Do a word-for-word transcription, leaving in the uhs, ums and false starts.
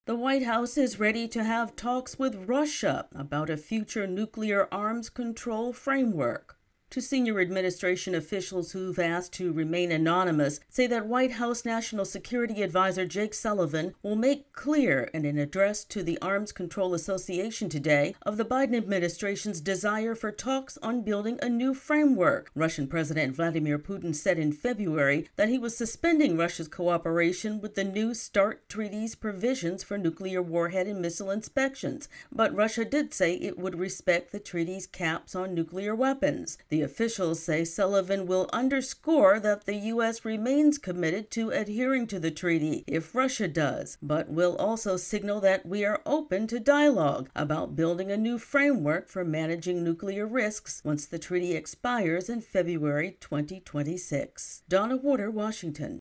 The White House is ready to have talks with Russia about a future nuclear arms control framework. Two senior administration officials who've asked to remain anonymous say that White House National Security Advisor Jake Sullivan will make clear in an address to the Arms Control Association today of the Biden administration's desire for talks on building a new framework. Russian President Vladimir Putin said in February that he was suspending Russia's cooperation with the new START treaty's provisions for nuclear warhead and missile inspections, but Russia did say it would respect the treaty's caps on nuclear weapons. The officials say Sullivan will underscore that the U S remains committed to adhering to the treaty if Russia does, but will also signal that we are open to dialogue about building a new framework for managing nuclear risks once the treaty expires in February twenty twenty-six. Donna Warder, Washington.